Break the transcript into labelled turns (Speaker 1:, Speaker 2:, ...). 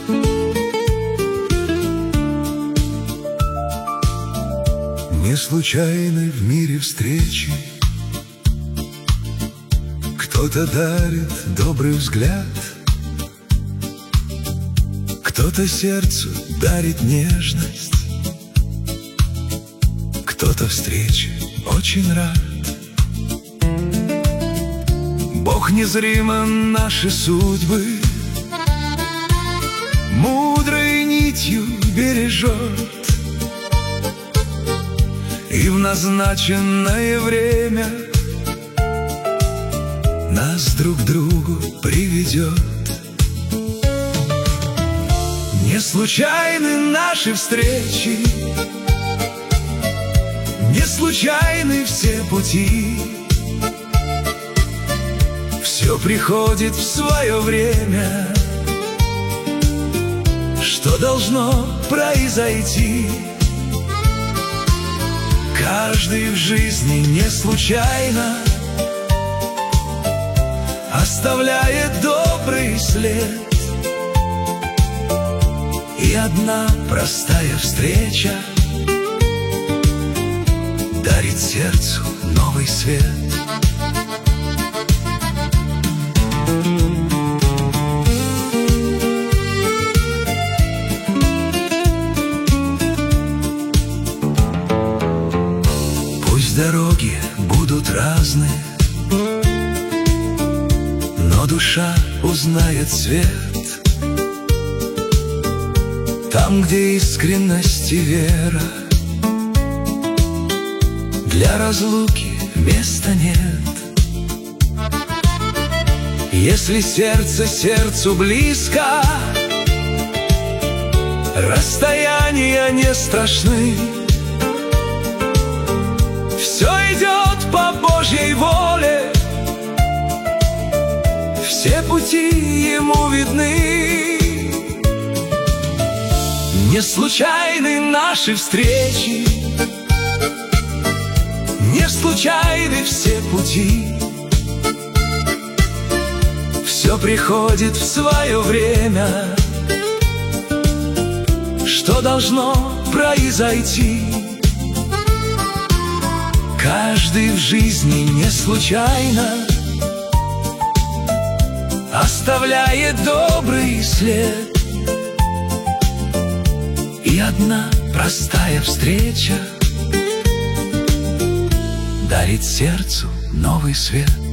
Speaker 1: Не случайны в мире встречи. Кто-то дарит добрый взгляд, кто-то сердцу дарит нежность, кто-то встрече очень рад. Бог незримо наши судьбы мудрой нитью бережет, и в назначенное время нас друг к другу приведет. Не случайны наши встречи, не случайны все пути. Все приходит в свое время, что должно произойти. Каждый в жизни не случайно оставляет добрый след, и одна простая встреча дарит сердцу новый свет. Пусть дороги будут разные, но душа узнает свет. Там, где искренность и вера, для разлуки места нет. Если сердце сердцу близко, расстояния не страшны. Все идет по Божьей воле, все пути Ему видны. Не случайны наши встречи, не случайны все пути. Все приходит в свое время, что должно произойти. Каждый в жизни не случайно оставляет добрый след, и одна простая встреча дарит сердцу новый свет.